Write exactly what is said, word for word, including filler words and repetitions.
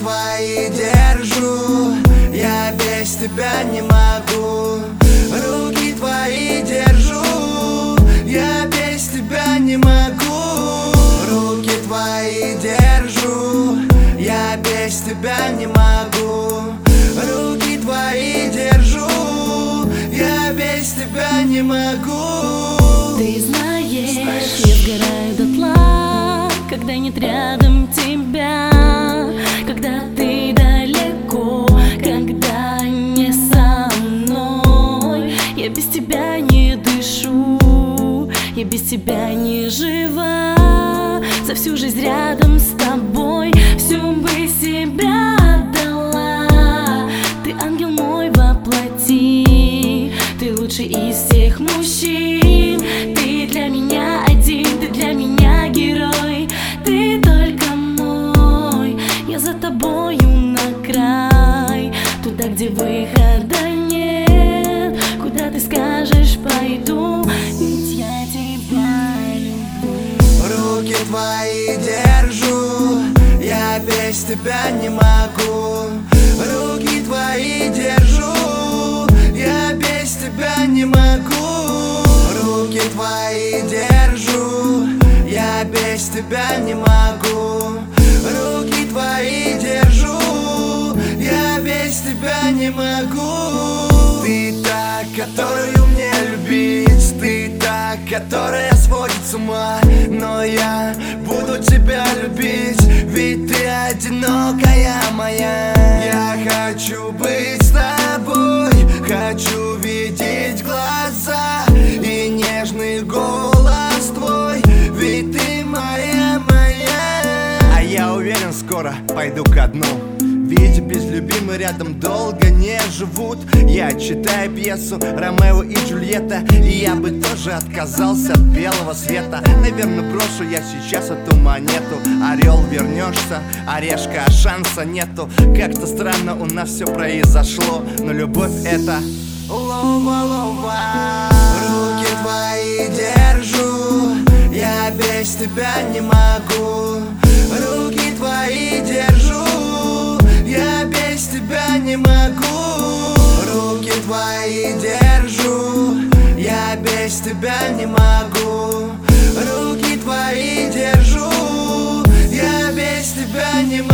твои держу, я без тебя не могу. Руки твои держу, я без тебя не могу. Руки твои держу, я без тебя не могу. Руки твои держу, я без тебя не могу. Ты знаешь, знаешь, я сгораю дотла, когда нет рядом тебя, когда ты далеко, когда не со мной. Я без тебя не дышу, я без тебя не жива. За всю жизнь рядом с тобой всю бы себя отдала. Ты ангел мой воплоти, ты лучший из всех мужчин. Ты для меня один, ты для меня герой, ты только мой. Я за тобою на край, туда, где выхода нет. Куда ты скажешь, пойду, ведь я тебя люблю. Руки твои держу, я без тебя не могу. Руки твои держу, я без тебя не могу. Руки твои держу, я без тебя не могу. Руки твои держу, я без тебя не могу. Ты та, которую мне любить, ты та, которая сводит с ума. Но я буду тебя любить, ведь ты одинокая моя. Я хочу быть с тобой, хочу видеть глаза и нежный голос твой, ведь ты моя, моя. А я уверен, скоро пойду ко дну, ведь без любимой рядом долго не живут. Я читаю пьесу «Ромео и Джульетта», и я бы тоже отказался от белого света. Наверное, брошу я сейчас эту монету. Орел, вернешься, орешка, а шанса нету. Как-то странно у нас все произошло, но любовь это лова-лова. Руки твои держу, я без тебя не могу. Руки твои держу, я без тебя не могу. Руки твои держу, я без тебя не могу. Руки твои держу, я без тебя не могу.